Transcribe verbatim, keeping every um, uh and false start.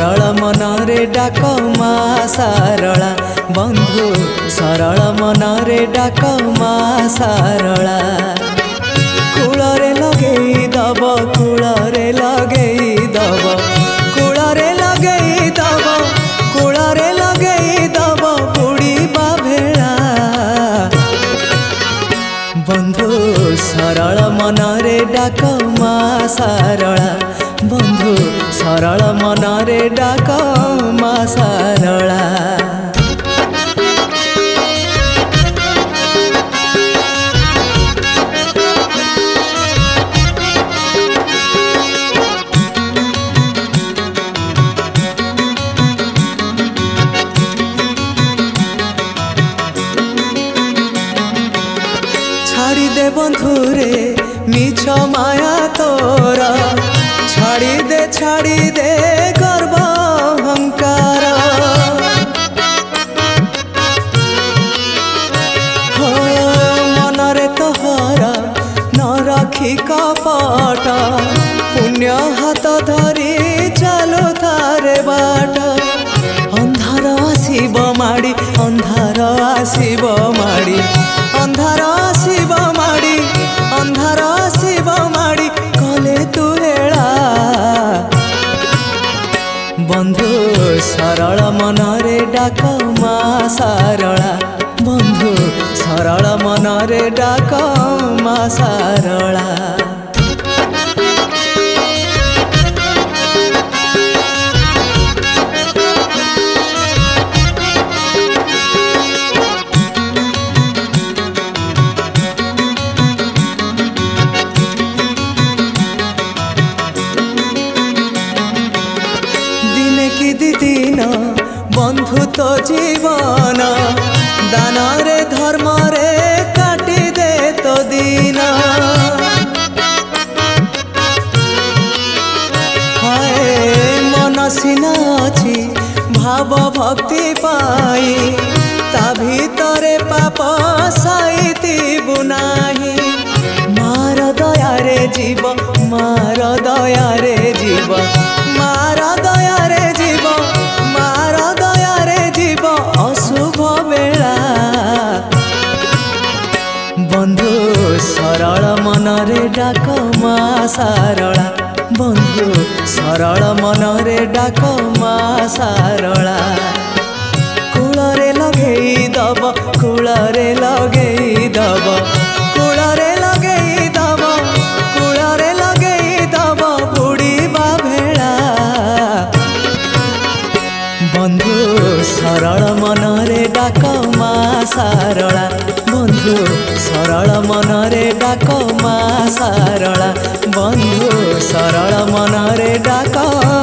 सरल मनरे डाक मा सारला बंधु सरल मनरे डाक मा सारला कूलरे लगेई दब कूलरे लगेई दब कूलरे लगेई दब कूलरे लगेई दब बुड़ीबा भेला बंधु सरल मनरे डाक मा सारला बंधु सरल मनरे डाक मा सारला। छाड़ी दे बंधु रे मिछ माया तोरा छाड़ी दे छाड़ी दे गर्व अहंकार हो मनरे तोहरा न रखी कपट पुण्य हाथ धरी चलो थारे बाट अंधार आसीब माड़ी अंधार आसीब माड़ी अंधार आसीब माड़ी अंधार आसीब माड़ी कले तू हेला बंधु सरल मनरे डाक मा सारला बंधु सरल मनरे डाक मा सारला। दिन बंधु तो जीवन दान रे धर्म रे काटी दे तो दीन हाय मन सिना अछि भाव भक्ति पाई ता भीतरे पाप साइति बुनाही मार दया रे जीव मार दया रे जीव मार दया रे जीव मार दया रे जीव अशुभ बेला बंधु सरल मनरे डाक मा सारला बंधु सरल मनरे डाक मा सारला कूलरे लगेई दब कूलरे लगेई दब कूलरे लगेई दब कूलरे लगेई दब बुड़ीबा भेला बंधु सरल मनरे डाक मा सारला बंधु सरल मनरे डाक मा सारला बंधु सरल मनरे डाक